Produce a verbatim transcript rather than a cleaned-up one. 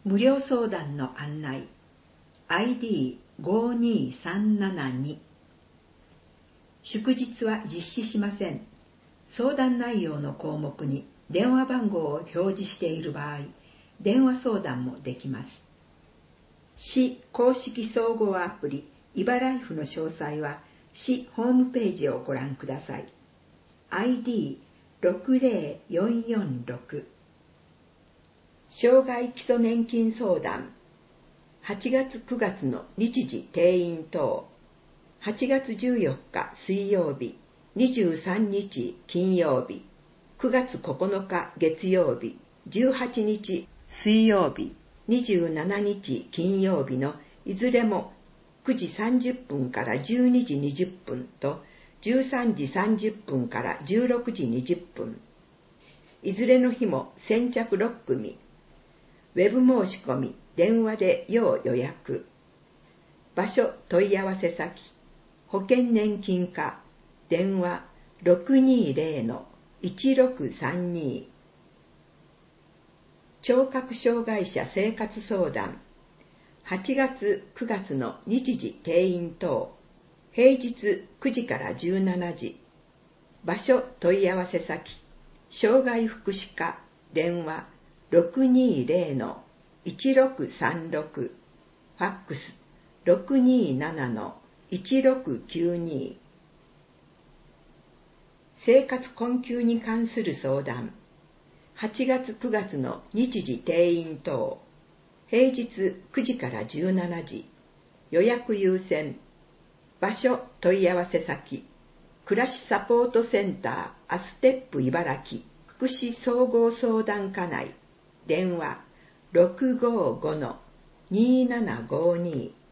無料相談の案内 アイディーごにさんななに。 祝日は実施しません。相談内容の項目に電話番号を表示している場合、電話相談もできます。市公式総合アプリイバライフの詳細は市ホームページをご覧ください。 アイディーろくぜろよんよんろく。 障害基礎年金相談はちがつくがつの日時定員等。はちがつじゅうよっか水曜日、にじゅうさんにち金曜日、くがつここのか月曜日、じゅうはちにち水曜日、にじゅうしちにち金曜日のいずれもくじさんじゅっぷんからじゅうにじにじゅっぷんとじゅうさんじさんじゅっぷんからじゅうろくじにじゅっぷん。いずれの日も先着ろっくみ。ウェブ申し込み、電話で要予約。場所問い合わせ先、保険年金課、電話 ろくにーぜろのいちろくさんに。聴覚障害者生活相談はちがつくがつの日時定員等。平日くじからじゅうしちじ。場所問い合わせ先、障害福祉課、電話ろくにーぜろのいちろくさんろく。ファックスろくにーななのいちろくきゅうに。生活困窮に関する相談はちがつくがつの日時定員等。平日くじからじゅうしちじ。予約優先。場所問い合わせ先、暮らしサポートセンターアステップ茨城福祉総合相談課内、電話ろくごーごのにーななごに。